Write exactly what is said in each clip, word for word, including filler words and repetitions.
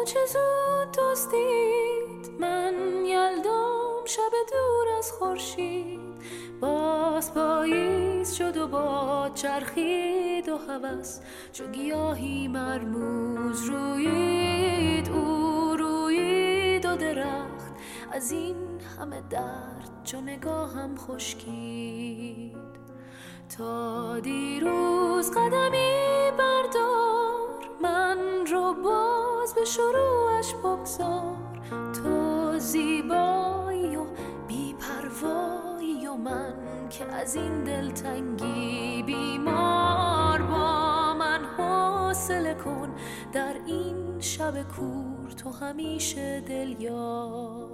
چه زود دزدید من یلدام شب دور از خورشید. باز پاییز شد و باد چرخید و هوس چو گیاهی مرموز رویید. او رویید و درخت از این همه درد چو نگاهم خشکید. تا دیروز قدمی بردار من رو باز به شروعش بگذار. تو زیبایی و بی‌پروایی و من که از این دلتنگی بیمار. با من حوصله کن در این شب کور تو همیشه دل یار.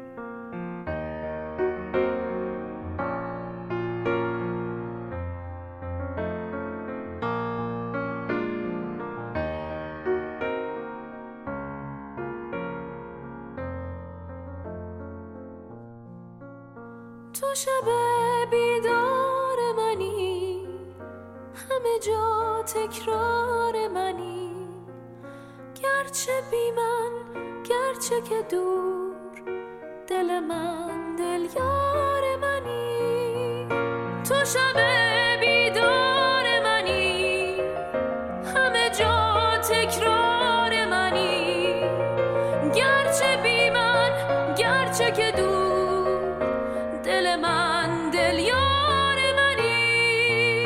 تو شب بیدار منی همه جا تکرار منی. گرچه بی من گرچه که دور دل من دل یار منی. تو شب بیدار منی همه جا تکرار منی. گرچه بی من گرچه که دور دل من دل یار منی.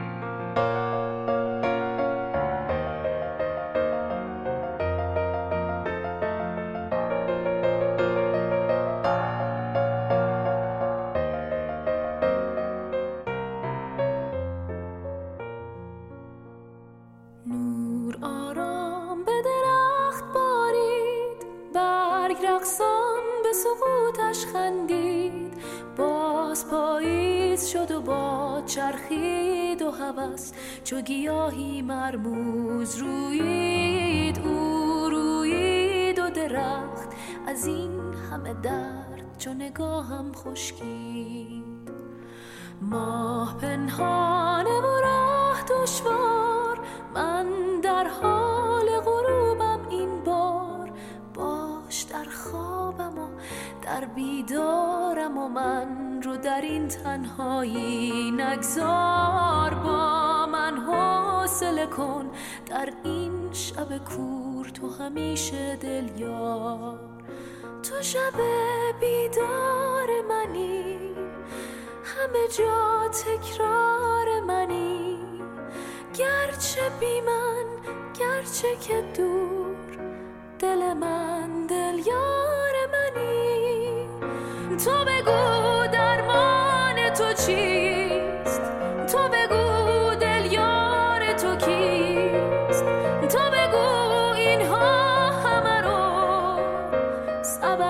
نور آرام به درخت بارید، برگ رقصان به سقوطش خندید. باز پاییز شد و باد چرخید و هوس چو گیاهی مرموز رویید. او رویید و درخت از این همه درد چو نگاهم خشکید. ماه پنهانه و راه دشوار من در حال غروبم این بار. باش در خوابم و در بیدارم و من رو در این تنهایی نگذار. با من حوصله کن در این شب کور تو همیشه دل یار. تو شب بیدار منی همه جا تکرار منی. گرچه بی من گرچه که دور دل من دل یار منی. تو بگو درمان تو چیست، تو بگو دل یار تو کیست. تو بگو اینها همه رو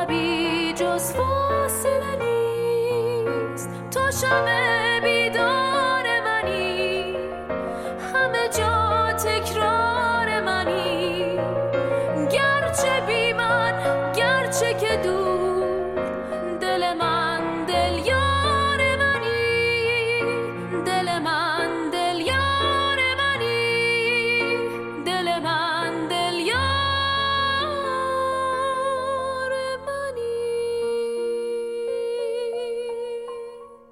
سببی جز فاصله نیست. تو شب بیدار